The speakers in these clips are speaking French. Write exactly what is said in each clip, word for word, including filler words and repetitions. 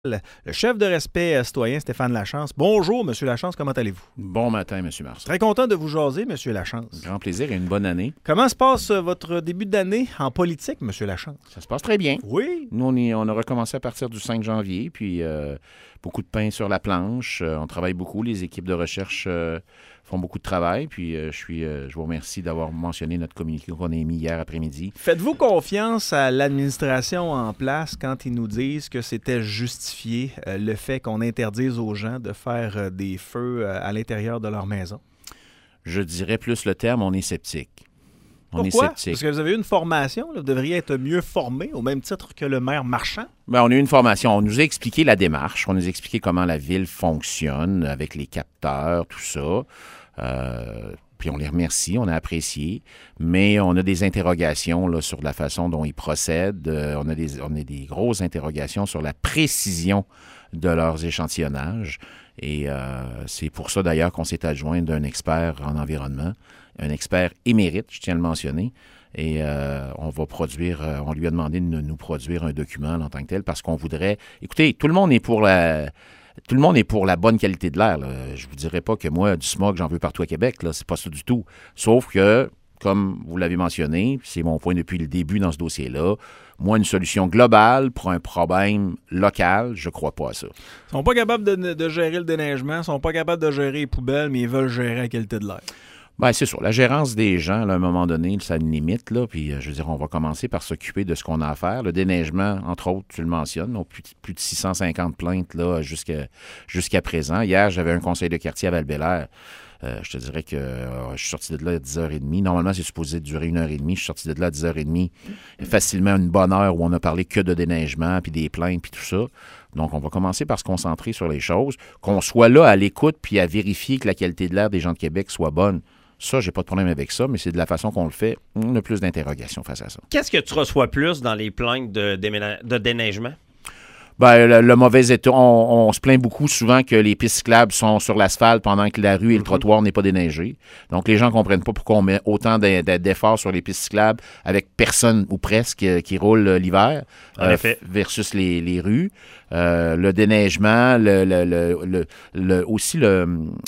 Le chef de respect citoyen, Stéphane Lachance. Bonjour, M. Lachance, comment allez-vous? Bon matin, M. Marceau. Très content de vous jaser, M. Lachance. Grand plaisir et une bonne année. Comment se passe votre début d'année en politique, M. Lachance? Ça se passe très bien. Oui. Nous, on, est, on a recommencé à partir du cinq janvier, puis euh, beaucoup de pain sur la planche. Euh, on travaille beaucoup. Les équipes de recherche euh, font beaucoup de travail, puis euh, je, suis, euh, je vous remercie d'avoir mentionné notre communiqué qu'on a émis hier après-midi. Faites-vous confiance à l'administration en place quand ils nous disent que c'était justifié euh, le fait qu'on interdise aux gens de faire euh, des feux euh, à l'intérieur de leur maison? Je dirais plus le terme, on est sceptique. On Pourquoi? est sceptique. Parce que vous avez eu une formation, là, vous devriez être mieux formé, au même titre que le maire Marchand. Bien, on a eu une formation. On nous a expliqué la démarche. On nous a expliqué comment la ville fonctionne avec les capteurs, tout ça. Euh, puis on les remercie, on a apprécié, mais on a des interrogations là, sur la façon dont ils procèdent. Euh, on, a des, on a des grosses interrogations sur la précision de leurs échantillonnages. Et euh, c'est pour ça d'ailleurs qu'on s'est adjoint d'un expert en environnement, un expert émérite, je tiens à le mentionner. Et euh, on va produire, euh, on lui a demandé de nous produire un document en tant que tel parce qu'on voudrait... Écoutez, tout le monde est pour la... Tout le monde est pour la bonne qualité de l'air. Là. Je vous dirais pas que moi, du smog, j'en veux partout à Québec. Là. C'est pas ça du tout. Sauf que, comme vous l'avez mentionné, c'est mon point depuis le début dans ce dossier-là, moi, une solution globale pour un problème local, je crois pas à ça. Ils sont pas capables de, de gérer le déneigement, ils sont pas capables de gérer les poubelles, mais ils veulent gérer la qualité de l'air. Bien, c'est sûr. La gérance des gens, là, à un moment donné, ça a une limite. Là, puis, je veux dire, on va commencer par s'occuper de ce qu'on a à faire. Le déneigement, entre autres, tu le mentionnes, on a plus, plus de six cent cinquante plaintes là, jusqu'à, jusqu'à présent. Hier, j'avais un conseil de quartier à Val-Bélair. Euh, je te dirais que euh, je suis sorti de là à dix heures trente. Normalement, c'est supposé durer une heure trente. Je suis sorti de là à dix heures trente. Facilement une bonne heure où on a parlé que de déneigement, puis des plaintes, puis tout ça. Donc, on va commencer par se concentrer sur les choses. Qu'on soit là à l'écoute, puis à vérifier que la qualité de l'air des gens de Québec soit bonne. Ça, j'ai pas de problème avec ça, mais c'est de la façon qu'on le fait. On a plus d'interrogations face à ça. Qu'est-ce que tu reçois plus dans les plaintes de, déména- de déneigement? Bien, le, le mauvais état, on, on se plaint beaucoup souvent que les pistes cyclables sont sur l'asphalte pendant que la rue et le trottoir n'est pas déneigé. Donc, les gens ne comprennent pas pourquoi on met autant d'efforts sur les pistes cyclables avec personne ou presque qui roule l'hiver euh, versus les, les rues. Euh, le déneigement, le, le, le, le, le, aussi le,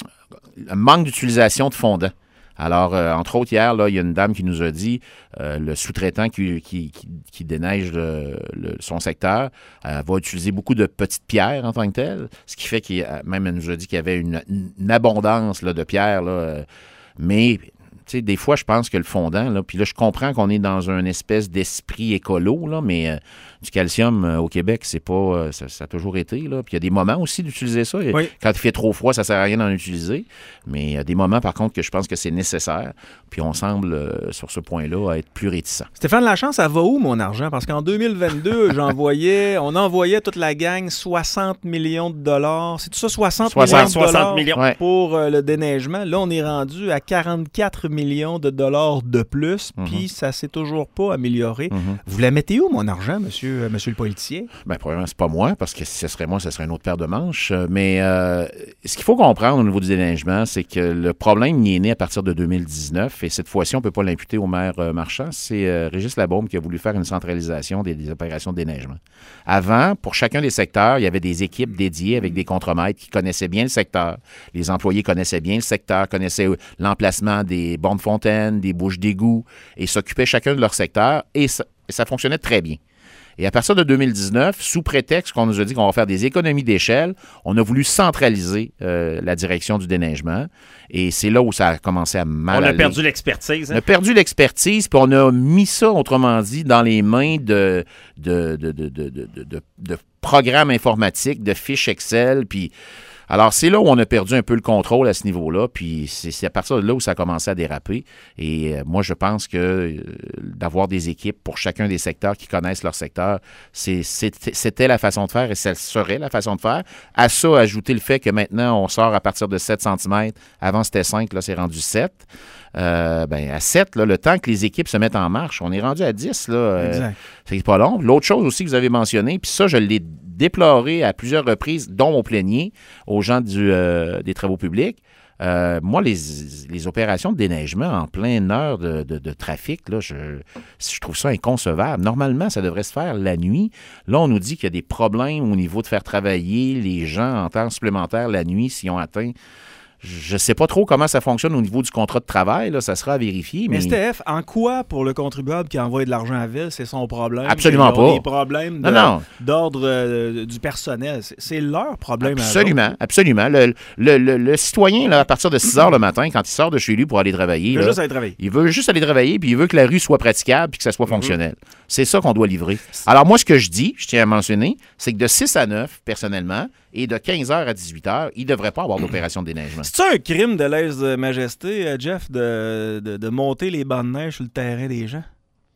le manque d'utilisation de fondants. Alors, euh, entre autres, hier, là, il y a une dame qui nous a dit, euh, le sous-traitant qui, qui, qui, qui déneige le, le, son secteur euh, va utiliser beaucoup de petites pierres en tant que telles, ce qui fait qu'il même elle nous a dit qu'il y avait une, une abondance là, de pierres, là, euh, mais... Tu sais, des fois, je pense que le fondant, là, puis là, je comprends qu'on est dans une espèce d'esprit écolo, là, mais euh, du calcium euh, au Québec, c'est pas, euh, ça, ça a toujours été, là. Puis il y a des moments aussi d'utiliser ça. Oui. Quand il fait trop froid, ça sert à rien d'en utiliser. Mais il y a des moments, par contre, que je pense que c'est nécessaire. Puis on semble, euh, sur ce point-là, à être plus réticent. Stéphane Lachance, ça va où, mon argent? Parce qu'en deux mille vingt-deux, j'envoyais, on envoyait toute la gang soixante millions de dollars. C'est tout ça, soixante, soixante millions de dollars millions. Ouais. Pour euh, le déneigement. Là, on est rendu à quarante-quatre millions de dollars de plus, mm-hmm. Puis ça s'est toujours pas amélioré. Mm-hmm. Vous la mettez où, mon argent, monsieur, euh, monsieur le politicien? Bien, probablement, c'est pas moi, parce que si ce serait moi, ce serait une autre paire de manches. Mais euh, ce qu'il faut comprendre au niveau du déneigement, c'est que le problème y est né à partir de deux mille dix-neuf, et cette fois-ci, on ne peut pas l'imputer au maire euh, Marchand. C'est euh, Régis Labaume qui a voulu faire une centralisation des, des opérations de déneigement. Avant, pour chacun des secteurs, il y avait des équipes dédiées avec des contremaîtres qui connaissaient bien le secteur. Les employés connaissaient bien le secteur, connaissaient l'emplacement des bornes fontaines, des bouches d'égout, et s'occupaient chacun de leur secteur, et ça, et ça fonctionnait très bien. Et à partir de deux mille dix-neuf, sous prétexte qu'on nous a dit qu'on va faire des économies d'échelle, on a voulu centraliser euh, la direction du déneigement, et c'est là où ça a commencé à mal aller. On a aller. perdu l'expertise. Hein? On a perdu l'expertise, puis on a mis ça, autrement dit, dans les mains de, de, de, de, de, de, de, de programmes informatiques, de fiches Excel, puis... Alors, c'est là où on a perdu un peu le contrôle à ce niveau-là, puis c'est, c'est à partir de là où ça a commencé à déraper. Et euh, moi, je pense que euh, d'avoir des équipes pour chacun des secteurs qui connaissent leur secteur, c'est, c'est, c'était la façon de faire et ça serait la façon de faire. À ça, ajouter le fait que maintenant, on sort à partir de sept centimètres. Avant, c'était cinq, là, c'est rendu sept. Euh, ben, à sept, là, le temps que les équipes se mettent en marche, on est rendu à dix. Là, euh, c'est pas long. L'autre chose aussi que vous avez mentionné, puis ça, je l'ai déploré à plusieurs reprises, dont au plénier, aux gens du, euh, des travaux publics, Euh, moi, les, les opérations de déneigement en pleine heure de, de, de trafic, là, je, je trouve ça inconcevable. Normalement, ça devrait se faire la nuit. Là, on nous dit qu'il y a des problèmes au niveau de faire travailler les gens en temps supplémentaire la nuit s'ils ont atteint. Je ne sais pas trop comment ça fonctionne au niveau du contrat de travail. Là, ça sera à vérifier. Mais, mais Steph, en quoi, pour le contribuable qui envoie de l'argent à Ville, c'est son problème? Absolument pas. Des problèmes de, non, non. d'ordre euh, du personnel. C'est, c'est leur problème. Absolument, à absolument. Le, le, le, le citoyen, là, à partir de six heures le matin, quand il sort de chez lui pour aller travailler, il veut là, juste aller travailler. Il veut juste aller travailler, puis il veut que la rue soit praticable puis que ça soit fonctionnel. Mm-hmm. C'est ça qu'on doit livrer. Alors moi, ce que je dis, je tiens à mentionner, c'est que de six à neuf, personnellement, et de quinze heures à dix-huit heures, il ne devrait pas avoir d'opération de déneigement. C'est-tu un crime de lèse-majesté, Jeff, de, de, de monter les bancs de neige sur le terrain des gens?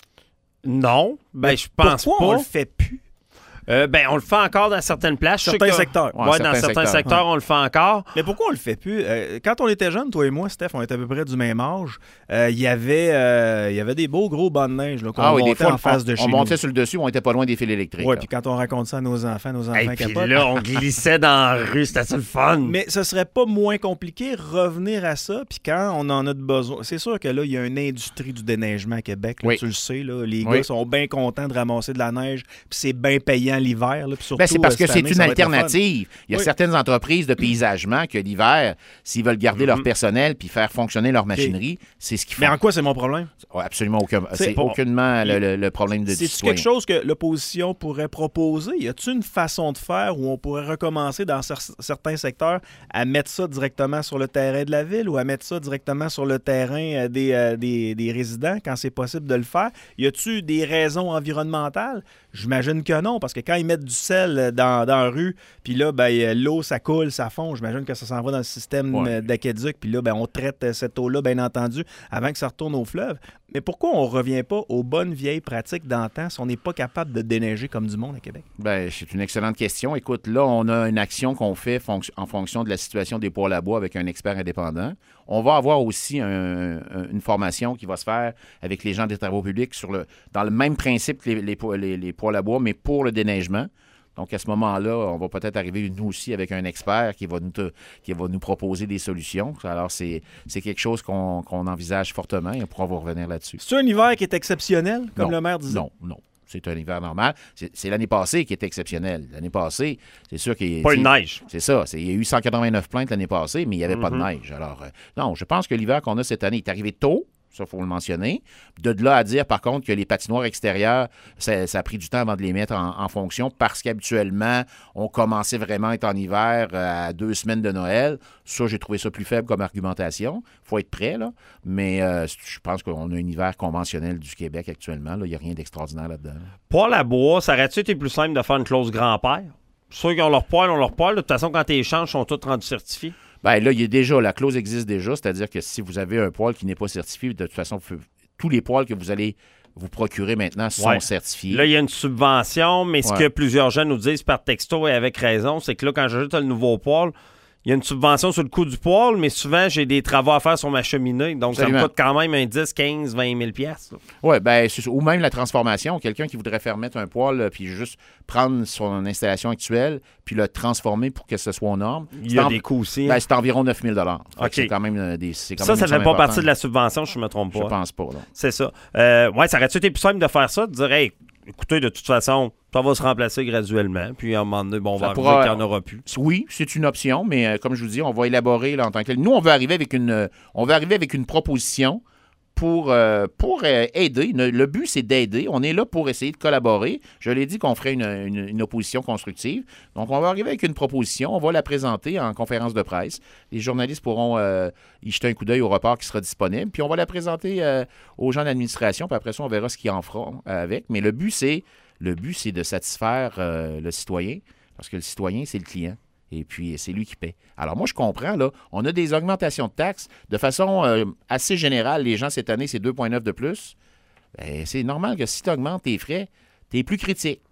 Non, ben je pense Pourquoi pas. on le fait plus? Euh, ben, on le fait encore dans certaines places. Certains que, secteurs. Ouais, ouais, dans certains secteurs, secteurs ouais. on le fait encore. Mais pourquoi on le fait plus? Euh, quand on était jeunes, toi et moi, Steph, on était à peu près du même âge. Il euh, y avait, euh, y avait des beaux gros bancs de neige là, qu'on ah oui, montait des fois, en face on, de chez on nous. On montait sur le dessus, on était pas loin des fils électriques. Oui, puis quand on raconte ça à nos enfants, nos enfants capotent. Et puis capotent. là, on glissait dans la rue, c'était ça le fun. Mais ce serait pas moins compliqué revenir à ça, puis quand on en a de besoin. C'est sûr que là, il y a une industrie du déneigement à Québec, là, oui. tu le sais. Là, les oui. gars sont bien contents de ramasser de la neige, puis c'est bien payant l'hiver. Là, puis Ben, c'est parce que c'est année, une alternative. Il y a oui. certaines entreprises de paysagement que l'hiver, s'ils veulent garder mm-hmm. leur personnel puis faire fonctionner leur machinerie, okay. c'est ce qu'ils font. Mais en quoi c'est mon problème? Oh, absolument aucun. C'est, c'est bon, aucunement le, le, le problème de C'est quelque chose que l'opposition pourrait proposer? Y a-t-il une façon de faire où on pourrait recommencer dans cer- certains secteurs à mettre ça directement sur le terrain de la ville ou à mettre ça directement sur le terrain des, euh, des, des résidents quand c'est possible de le faire? Y a-t-il des raisons environnementales? J'imagine que non, parce que quand ils mettent du sel dans, dans la rue, puis là, ben, l'eau, ça coule, ça fond, j'imagine que ça s'en va dans le système ouais. d'aqueduc, puis là, ben, on traite cette eau-là, bien entendu, avant que ça retourne au fleuve. Mais pourquoi on ne revient pas aux bonnes vieilles pratiques d'antan si on n'est pas capable de déneiger comme du monde à Québec? Bien, c'est une excellente question. Écoute, là, on a une action qu'on fait fonc- en fonction de la situation des poêles à bois avec un expert indépendant. On va avoir aussi un, un, une formation qui va se faire avec les gens des travaux publics sur le, dans le même principe que les, les, les, les poêles à bois, mais pour le déneigement. Donc, à ce moment-là, on va peut-être arriver, nous aussi, avec un expert qui va nous, te, qui va nous proposer des solutions. Alors, c'est, c'est quelque chose qu'on, qu'on envisage fortement et on pourra vous revenir là-dessus. C'est un hiver qui est exceptionnel, comme non, le maire disait? Non, non. C'est un hiver normal. C'est, c'est l'année passée qui est exceptionnel. L'année passée, c'est sûr qu'il y a... Pas une neige. C'est ça. C'est, il y a eu cent quatre-vingt-neuf plaintes l'année passée, mais il n'y avait mm-hmm. pas de neige. Alors, euh, non, je pense que l'hiver qu'on a cette année est arrivé tôt. Ça, il faut le mentionner. De là à dire, par contre, que les patinoires extérieures, ça, ça a pris du temps avant de les mettre en, en fonction parce qu'habituellement, on commençait vraiment à être en hiver à deux semaines de Noël. Ça, j'ai trouvé ça plus faible comme argumentation. Il faut être prêt, là. Mais euh, je pense qu'on a un hiver conventionnel du Québec actuellement. Il n'y a rien d'extraordinaire là-dedans. Poêle à bois, ça aurait-tu été plus simple de faire une clause grand-père? Ceux qui ont leur poêle ont leur poêle. De toute façon, quand tu échanges, ils sont tous rendus certifiés. Bien, là, il y a déjà, la clause existe déjà, c'est-à-dire que si vous avez un poêle qui n'est pas certifié, de toute façon, tous les poêles que vous allez vous procurer maintenant sont ouais. certifiés. Là, il y a une subvention, mais ce ouais. que plusieurs gens nous disent par texto et avec raison, c'est que là, quand j'ajoute le nouveau poêle, il y a une subvention sur le coût du poêle, mais souvent, j'ai des travaux à faire sur ma cheminée. Donc, Absolument. Ça me coûte quand même un dix, quinze, vingt mille piastres. Oui, bien, ou même la transformation. Quelqu'un qui voudrait faire mettre un poêle puis juste prendre son installation actuelle puis le transformer pour que ce soit aux normes. Il y a en... des coûts aussi. Hein? Ben, c'est environ neuf mille dollars. Okay. C'est quand même des. C'est quand ça, même ça ne fait pas partie de la subvention, je ne me trompe pas. Je pense pas. Non. C'est ça. Euh, oui, ça aurait-tu été plus simple de faire ça, de dire, hey, écoutez, de toute façon, ça va se remplacer graduellement, puis à un moment donné, bon, on va arriver qu'il n'y en aura plus. Oui, c'est une option, mais euh, comme je vous dis, on va élaborer là, en tant que tel. Nous, on veut arriver avec une, euh, on veut arriver avec une proposition pour, euh, pour euh, aider. Le, le but, c'est d'aider. On est là pour essayer de collaborer. Je l'ai dit qu'on ferait une, une, une opposition constructive. Donc, on va arriver avec une proposition. On va la présenter en conférence de presse. Les journalistes pourront euh, y jeter un coup d'œil au rapport qui sera disponible. Puis, on va la présenter euh, aux gens d'administration. Puis après ça, on verra ce qu'ils en feront euh, avec. Mais le but, c'est, le but, c'est de satisfaire euh, le citoyen. Parce que le citoyen, c'est le client. Et puis, c'est lui qui paie. Alors, moi, je comprends, là, on a des augmentations de taxes. De façon euh, assez générale, les gens, cette année, c'est deux virgule neuf de plus. Bien, c'est normal que si tu augmentes tes frais, tu es plus critique.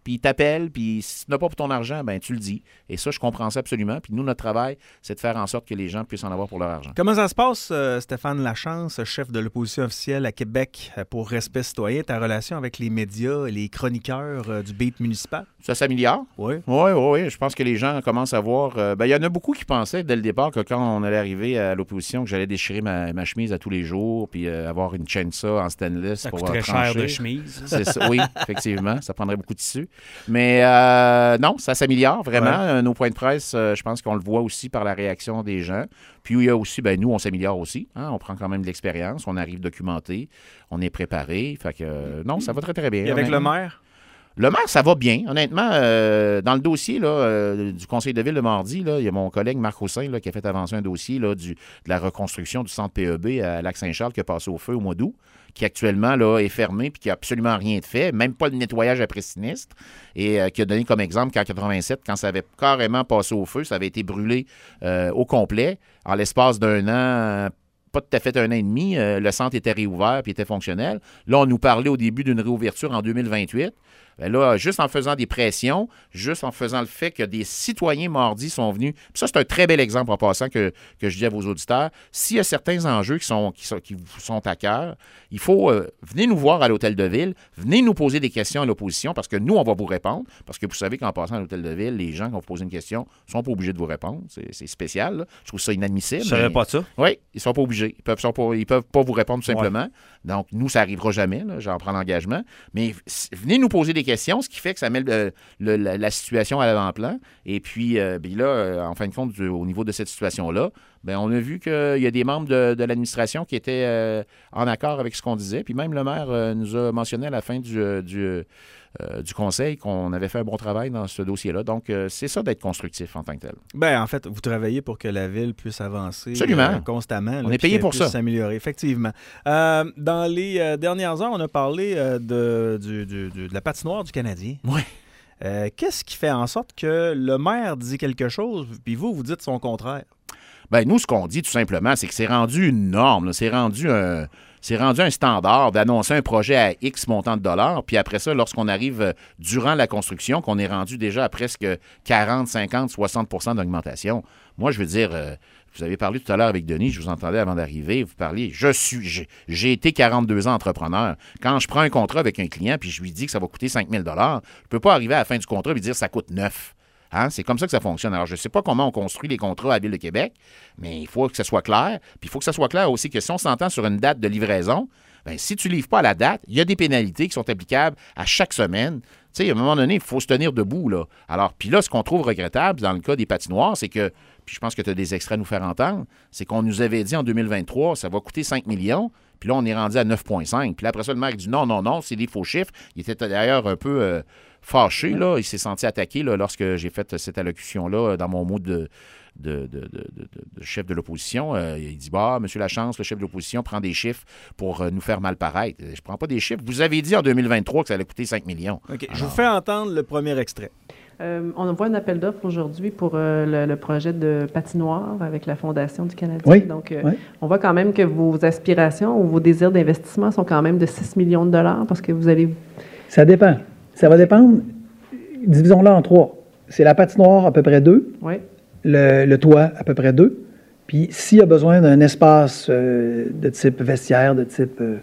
puis ils t'appellent, puis si tu n'as pas pour ton argent, ben tu le dis. Et ça, je comprends ça absolument. Puis nous, notre travail, c'est de faire en sorte que les gens puissent en avoir pour leur argent. Comment ça se passe, euh, Stéphane Lachance, chef de l'opposition officielle à Québec pour Respect citoyen, ta relation avec les médias et les chroniqueurs euh, du beat municipal? Ça s'améliore? Oui. Oui, oui, oui. Je pense que les gens commencent à voir... Euh, ben, il y en a beaucoup qui pensaient dès le départ que quand on allait arriver à l'opposition, que j'allais déchirer ma, ma chemise à tous les jours, puis euh, avoir une chainsaw en stainless ça pour coûterait trancher. cher de chemise. C'est ça, oui, effectivement. Ça prendrait beaucoup de tissu. Mais euh, non, ça s'améliore vraiment. Ouais. Nos points de presse, euh, je pense qu'on le voit aussi par la réaction des gens. Puis il y a aussi, ben nous, on s'améliore aussi. Hein? On prend quand même de l'expérience. On arrive documenté. On est préparé. Fait que euh, non, ça va très, très bien. Et avec le maire? Le maire, ça va bien. Honnêtement, euh, dans le dossier là, euh, du conseil de ville de mardi, là, il y a mon collègue Marc Roussin là, qui a fait avancer un dossier là, du, de la reconstruction du centre P E B à Lac-Saint-Charles qui a passé au feu au mois d'août, qui actuellement là, est fermé puis qui n'a absolument rien de fait, même pas le nettoyage après sinistre, et euh, qui a donné comme exemple qu'en quatre-vingt-sept, quand ça avait carrément passé au feu, ça avait été brûlé euh, au complet en l'espace d'un an. Pas tout à fait un an et demi, euh, le centre était réouvert puis était fonctionnel. Là, on nous parlait au début d'une réouverture en deux mille vingt-huit. Bien là, juste en faisant des pressions, juste en faisant le fait que des citoyens mardis sont venus. Puis ça, c'est un très bel exemple en passant que, que je dis à vos auditeurs. S'il y a certains enjeux qui sont, qui sont, qui vous sont à cœur, il faut euh, venez nous voir à l'Hôtel de Ville, venez nous poser des questions à l'opposition parce que nous, on va vous répondre. Parce que vous savez qu'en passant à l'Hôtel de Ville, les gens qui vont vous poser une question ne sont pas obligés de vous répondre. C'est, c'est spécial. Là. Je trouve ça inadmissible. Je ne savais pas ça. Oui, ils ne sont pas obligés. Ils peuvent, sont pas, ils peuvent pas vous répondre tout simplement. Ouais. Donc, nous, ça n'arrivera jamais. Là, j'en prends l'engagement. Mais venez nous poser des questions, ce qui fait que ça met le, le, la, la situation à l'avant-plan. Et puis, euh, bien là, euh, en fin de compte, du, au niveau de cette situation-là, bien, on a vu qu'il y a des membres de, de l'administration qui étaient euh, en accord avec ce qu'on disait. Puis même le maire euh, nous a mentionné à la fin du, du, euh, du conseil qu'on avait fait un bon travail dans ce dossier-là. Donc, euh, c'est ça d'être constructif en tant que tel. Bien, en fait, vous travaillez pour que la ville puisse avancer euh, constamment. On là, est payé pour ça. S'améliorer, effectivement. Euh, dans les euh, dernières heures, on a parlé euh, de, du, du, du, de la patinoire du Canadien. Oui. Euh, qu'est-ce qui fait en sorte que le maire dit quelque chose, puis vous, vous dites son contraire? Bien, nous, ce qu'on dit, tout simplement, c'est que c'est rendu une norme. Là. C'est rendu un... C'est rendu un standard d'annoncer un projet à X montant de dollars, puis après ça, lorsqu'on arrive durant la construction, qu'on est rendu déjà à presque quarante, cinquante, soixante pour cent d'augmentation. Moi, je veux dire, euh, vous avez parlé tout à l'heure avec Denis, je vous entendais avant d'arriver, vous parliez, je suis, j'ai, j'ai été quarante-deux ans entrepreneur. Quand je prends un contrat avec un client, puis je lui dis que ça va coûter cinq mille dollars, je ne peux pas arriver à la fin du contrat et lui dire que ça coûte neuf. Hein? C'est comme ça que ça fonctionne. Alors, je ne sais pas comment on construit les contrats à la Ville de Québec, mais il faut que ça soit clair. Puis il faut que ça soit clair aussi que si on s'entend sur une date de livraison, bien, si tu ne livres pas à la date, il y a des pénalités qui sont applicables à chaque semaine. Tu sais, à un moment donné, il faut se tenir debout, là. Alors, puis là, ce qu'on trouve regrettable dans le cas des patinoires, c'est que, puis je pense que tu as des extraits à nous faire entendre, c'est qu'on nous avait dit en deux mille vingt-trois, ça va coûter cinq millions, puis là, on est rendu à neuf virgule cinq. Puis là, après ça, le maire dit non, non, non, c'est des faux chiffres. Il était d'ailleurs un peu... Euh, fâché, là, il s'est senti attaqué là, lorsque j'ai fait cette allocution-là dans mon mot de, de, de, de, de, de chef de l'opposition. Euh, il dit, bah, M. Lachance, le chef de l'opposition, prend des chiffres pour euh, nous faire mal paraître. Je ne prends pas des chiffres. Vous avez dit en deux mille vingt-trois que ça allait coûter cinq millions. OK. Alors... Je vous fais entendre le premier extrait. Euh, on envoie un appel d'offres aujourd'hui pour euh, le, le projet de patinoire avec la Fondation du Canadien. Oui, Donc, euh, oui. on voit quand même que vos aspirations ou vos désirs d'investissement sont quand même de six millions de dollars parce que vous allez... Ça dépend. Ça va dépendre... Divisons-la en trois. C'est la patinoire à peu près deux, oui. le, le toit à peu près deux, puis s'il y a besoin d'un espace euh, de type vestiaire, de type euh,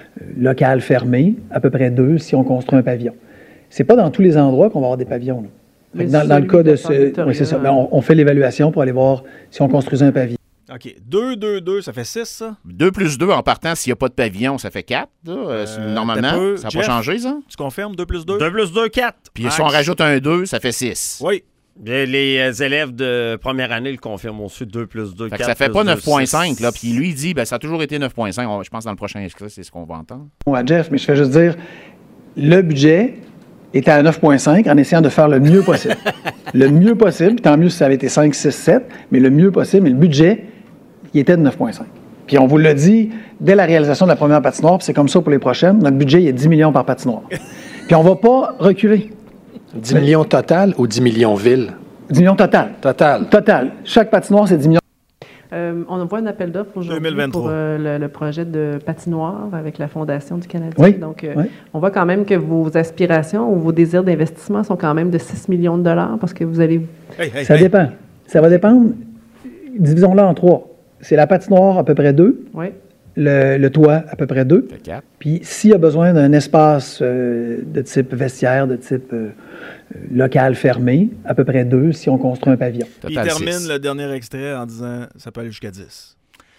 local fermé, à peu près deux si on construit un pavillon. C'est pas dans tous les endroits qu'on va avoir des pavillons. Dans, dans le cas de ce... Oui, c'est ça. Ben, on, on fait l'évaluation pour aller voir si on construisait un pavillon. OK. deux, deux, deux, ça fait six, ça? deux plus deux en partant, s'il n'y a pas de pavillon, ça fait quatre. Euh, normalement, peu, ça n'a pas changé, ça? Tu confirmes deux plus deux? deux plus deux, quatre. Puis Max. Si on rajoute un deux, ça fait six. Oui. Les, les élèves de première année le confirment aussi, deux plus deux, fait quatre. Ça fait pas neuf virgule cinq, là. Puis lui, il dit, ben, ça a toujours été neuf virgule cinq. Je pense que dans le prochain extrait, c'est ce qu'on va entendre. Ouais, Jeff, mais je fais juste dire, le budget était à neuf virgule cinq en essayant de faire le mieux possible. Le mieux possible, tant mieux si ça avait été cinq, six, sept, mais le mieux possible, mais le budget, il était de neuf virgule cinq. Puis on vous l'a dit dès la réalisation de la première patinoire, puis c'est comme ça pour les prochaines. Notre budget, il est dix millions par patinoire. Puis on ne va pas reculer. dix millions total ou dix millions ville? dix millions total. Total. Total. Chaque patinoire, c'est dix millions. Euh, on envoie un appel d'offres aujourd'hui deux mille vingt-trois pour euh, le, le projet de patinoire avec la Fondation du Canadien. Oui, Donc, euh, oui. on voit quand même que vos aspirations ou vos désirs d'investissement sont quand même de six millions de dollars parce que vous allez... Hey, hey, Ça hey. dépend. Ça va dépendre. Divisons-le en trois. C'est la patinoire à peu près deux, Oui. le, le toit à peu près deux. Fait quatre. Puis s'il y a besoin d'un espace euh, de type vestiaire, de type euh, euh, local fermé, à peu près deux si on construit un pavillon. Puis il Total termine six. le dernier extrait en disant ça peut aller jusqu'à dix.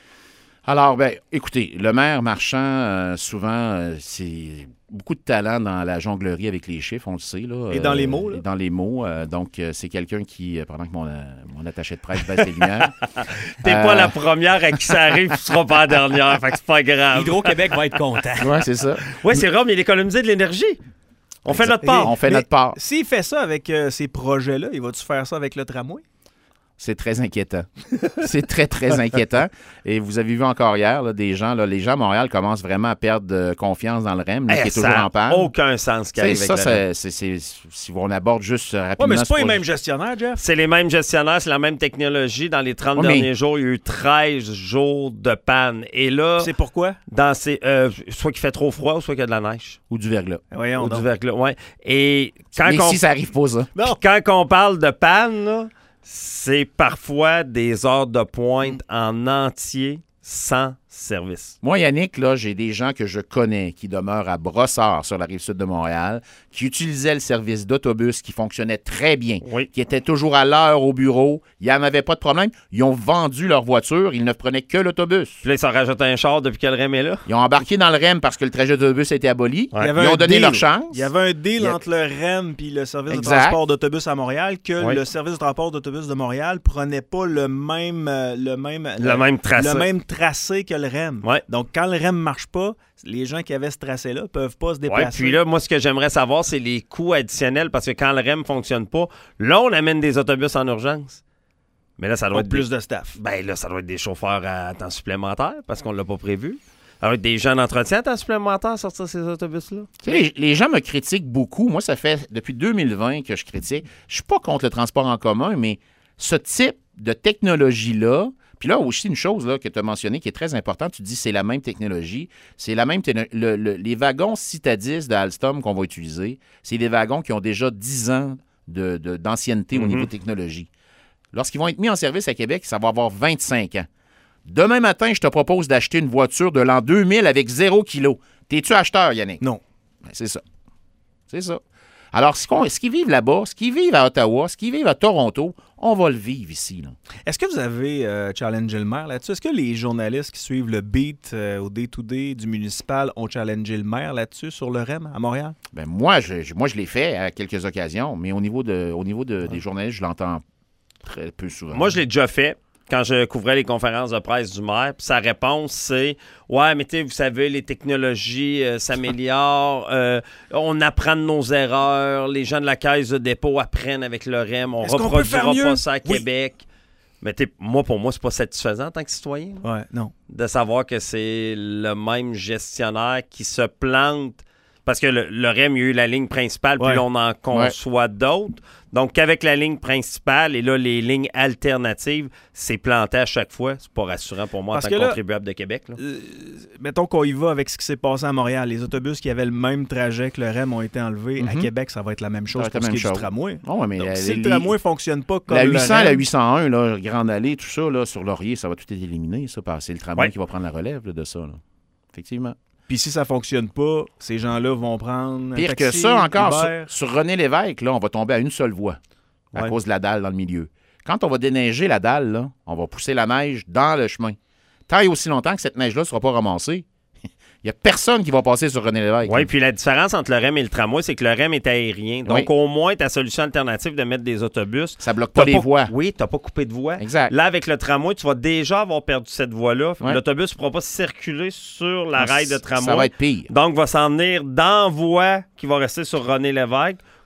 Alors, ben, écoutez, le maire Marchand, euh, souvent, euh, c'est beaucoup de talent dans la jonglerie avec les chiffres, on le sait. Là, Et dans euh, les mots, là. Et dans les mots. euh, donc, euh, c'est quelqu'un qui, euh, pendant que mon, euh, mon attaché de presse baisse les lumières. T'es euh, pas la première à qui ça arrive, tu seras pas la dernière. Fait que c'est pas grave. Hydro-Québec va être content. Ouais, c'est ça. Oui, c'est rare, mais il économise de l'énergie. On fait notre Et- part. On fait mais notre part. S'il fait ça avec euh, ces projets-là, il va-tu faire ça avec le tramway? C'est très inquiétant. C'est très, très inquiétant. Et vous avez vu encore hier, là, des gens, là, les gens à Montréal commencent vraiment à perdre euh, confiance dans le R E M, là, Eh, qui est ça toujours a en panne. aucun sens qui Tu sais, arrive ça, avec le R E M. c'est, c'est- c'est- si on aborde juste euh, Ouais, rapidement... mais c'est ce pas les projet- mêmes gestionnaires, Jeff. C'est les mêmes gestionnaires, c'est la même technologie. Dans les trente Ouais, mais- derniers jours, il y a eu treize jours de panne. Et là, C'est pourquoi? dans ces, euh, soit qu'il fait trop froid ou soit qu'il y a de la neige. Ou du verglas. Voyons Ou donc. du verglas, ouais. Et quand, Mais on, si ça arrive pas, ça. Non. quand on parle de panne, là, c'est parfois des heures de pointe en entier sans service. Moi, Yannick, là, j'ai des gens que je connais qui demeurent à Brossard, sur la rive sud de Montréal, qui utilisaient le service d'autobus qui fonctionnait très bien, Oui. qui étaient toujours à l'heure au bureau. Il n'y en avait pas de problème. Ils ont vendu leur voiture. Ils ne prenaient que l'autobus. Puis là, ils s'en rajoutent un char depuis que le R E M est là. Ils ont embarqué dans le R E M parce que le trajet d'autobus a été aboli. Ouais. Il y avait Ils un ont donné deal. leur chance. Il y avait un deal Il y a- entre le R E M et le service Exact. de transport d'autobus à Montréal que Oui. le service de transport d'autobus de Montréal prenait pas le même euh, le même Le même tracé. le même tracé que le R E M. Ouais. Donc quand le R E M marche pas, les gens qui avaient ce tracé-là peuvent pas se Ouais, déplacer. puis là, moi, ce que j'aimerais savoir, c'est les coûts additionnels parce que quand le R E M ne fonctionne pas, là, on amène des autobus en urgence. Mais là, ça doit Pas être plus des... de staff. Ben là, ça doit être des chauffeurs à temps supplémentaire parce qu'on l'a pas prévu. Ça doit être des gens d'entretien à temps supplémentaire à sortir ces autobus-là. Tu sais, les, les gens me critiquent beaucoup. Moi, ça fait depuis deux mille vingt que je critique. Je suis pas contre le transport en commun, mais ce type de technologie-là, puis là aussi une chose là, que tu as mentionnée qui est très importante, tu dis c'est la même technologie, c'est la même techno- le- le- les wagons Citadis de Alstom qu'on va utiliser, c'est des wagons qui ont déjà dix ans de- de- d'ancienneté au Mhm. niveau technologie. Lorsqu'ils vont être mis en service à Québec, ça va avoir vingt-cinq ans. Demain matin, je te propose d'acheter une voiture de l'an deux mille avec zéro kilo. T'es-tu acheteur, Yannick? Non. Ben, c'est ça. C'est ça. Alors, ce, qu'on- ce qu'ils vivent là-bas, ce qu'ils vivent à Ottawa, ce qu'ils vivent à Toronto, on va le vivre ici. Là. Est-ce que vous avez euh, challengé le maire là-dessus? Est-ce que les journalistes qui suivent le beat euh, au day-to-day du municipal ont challengé le maire là-dessus sur le R E M à Montréal? Ben, moi, je, je- moi, je l'ai fait à quelques occasions, mais au niveau, de, au niveau de, des journalistes, je l'entends très peu souvent. Moi, je l'ai déjà fait quand je couvrais les conférences de presse du maire. Puis sa réponse, c'est « Ouais, mais tu sais, vous savez, les technologies euh, s'améliorent, euh, on apprend de nos erreurs, les gens de la caisse de dépôt apprennent avec le R E M, on Est-ce qu'on peut faire reproduira mieux? pas ça à Oui. Québec. » Mais t'sais, moi, pour moi, c'est pas satisfaisant en tant que citoyen là, Ouais, non. de savoir que c'est le même gestionnaire qui se plante. Parce que le, le R E M, il y a eu la ligne principale, puis Ouais. là, on en conçoit d'autres. Donc, qu'avec la ligne principale et là, les lignes alternatives, c'est planté à chaque fois. C'est pas rassurant pour moi Parce en que tant que là, contribuable de Québec. Là. Euh, mettons qu'on y va avec ce qui s'est passé à Montréal. Les autobus qui avaient le même trajet que le R E M ont été enlevés. À Mhm. Québec, ça va être la même chose Ça va être pour la ce qui même est du chose. tramway. Oh, ouais, mais Donc, la, si les- le tramway ne fonctionne pas comme la le huit cents, R E M, la huit cent un, là, Grande Allée, tout ça, là, sur Laurier, ça va tout être éliminé, ça, parce que c'est le tramway Ouais. qui va prendre la relève là, de ça. Là. Effectivement. puis si ça ne fonctionne pas, ces gens-là vont prendre un Pire taxi, que ça encore, sur, Uber. sur René Lévesque, là, on va tomber à une seule voie à Ouais. cause de la dalle dans le milieu. Quand on va déneiger la dalle, là, on va pousser la neige dans le chemin. Tant et aussi longtemps que cette neige-là ne sera pas ramassée, il n'y a personne qui va passer sur René Lévesque. Oui, là. puis la différence entre le R E M et le tramway, c'est que le R E M est aérien. Donc, Oui. au moins, ta solution alternative de mettre des autobus. Ça bloque pas t'as les voies. Oui, tu n'as pas coupé de voie. Exact. Là, avec le tramway, tu vas déjà avoir perdu cette voie-là. Ouais. L'autobus ne pourra pas circuler sur la Ça- rail de tramway. Ça va être pire. Donc, va s'en venir dans voie qui va rester sur René Lévesque,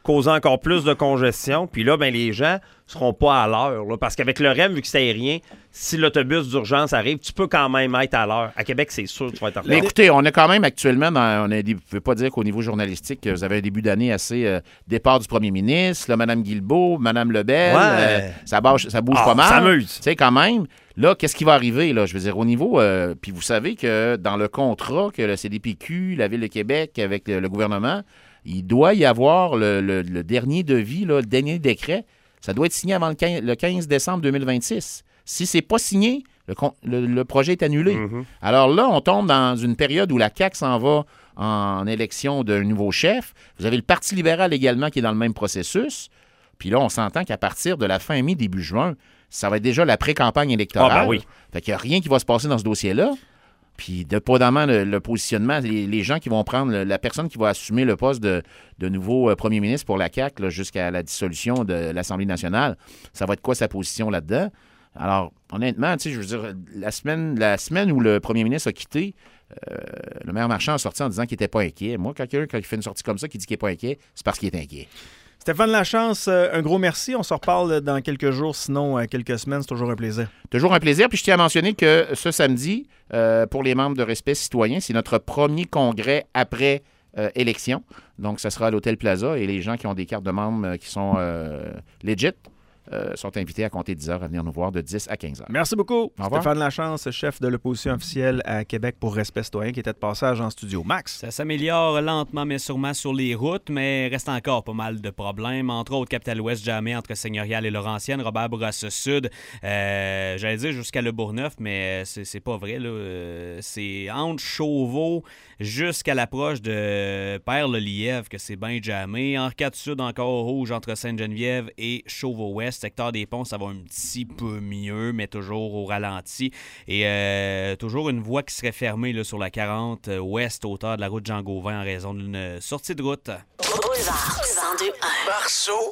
causer encore plus de congestion. Puis là, ben, les gens seront pas à l'heure. Là, parce qu'avec le R E M, vu que c'est aérien, si l'autobus d'urgence arrive, tu peux quand même être à l'heure. À Québec, c'est sûr que tu vas être en retard. Mais écoutez, on a quand même actuellement, dans, on a des, je ne veux pas dire qu'au niveau journalistique, vous avez un début d'année assez euh, départ du premier ministre, là, Mme Guilbeault, Mme Lebel, Ouais. euh, ça, bâche, ça bouge Ah, pas mal. ça s'amuse. Tu sais, quand même, là, qu'est-ce qui va arriver, là? Je veux dire, au niveau, euh, puis vous savez que dans le contrat que le C D P Q, la Ville de Québec, avec le, le gouvernement, il doit y avoir le, le- le dernier devis, là, le dernier décret. Ça doit être signé avant le quinze, le quinze décembre deux mille vingt-six. Si c'est pas signé, le, con- le- le projet est annulé. Mhm. Alors là, on tombe dans une période où la C A Q s'en va en élection d'un nouveau chef. Vous avez le Parti libéral également qui est dans le même processus. Puis là, on s'entend qu'à partir de la fin mai, début juin, ça va être déjà la pré-campagne électorale. Ah, ben oui. Fait qu'il n'y a rien qui va se passer dans ce dossier-là. Puis, dépendamment le, le positionnement, les, les gens qui vont prendre, le- la personne qui va assumer le poste de, de nouveau euh, premier ministre pour la C A Q là, jusqu'à la dissolution de l'Assemblée nationale, ça va être quoi sa position là-dedans? Alors, honnêtement, tu sais, je veux dire, la semaine, la semaine où le premier ministre a quitté, euh, le maire Marchand a sorti en disant qu'il n'était pas inquiet. Moi, quelqu'un, quand il fait une sortie comme ça, qui dit qu'il n'est pas inquiet, c'est parce qu'il est inquiet. Stéphane Lachance, euh, un gros merci. On se reparle dans quelques jours, sinon euh, quelques semaines. C'est toujours un plaisir. Toujours un plaisir. Puis je tiens à mentionner que ce samedi, euh, pour les membres de Respect Citoyen, c'est notre premier congrès après euh, élection. Donc, ça sera à l'Hôtel Plaza et les gens qui ont des cartes de membres euh, qui sont euh, legit euh, sont invités à compter dix heures à venir nous voir de dix à quinze heures. Merci beaucoup. Au revoir. Stéphane Lachance, chef de l'opposition officielle à Québec pour Respect citoyen, qui était de passage en studio. Max? Ça s'améliore lentement mais sûrement sur les routes, mais reste encore pas mal de problèmes. Entre autres, Capital-Ouest jamais entre Seigneurial et Laurentienne, Robert Bourassa Sud, euh, j'allais dire jusqu'à Le Bourgneuf, mais c'est, c'est pas vrai. Là. Euh, c'est entre Chauveau jusqu'à l'approche de Père-le-Lièvre que c'est bien jamais. Henri-quatre Sud encore rouge entre Sainte-Geneviève et Chauveau-Ouest. Secteur des ponts, ça va un petit peu mieux, mais toujours au ralenti. Et euh, toujours une voie qui serait fermée là, sur la quarante ouest, hauteur de la route Jean-Gauvin en raison d'une sortie de route. Boulevard cent deux un. Marceau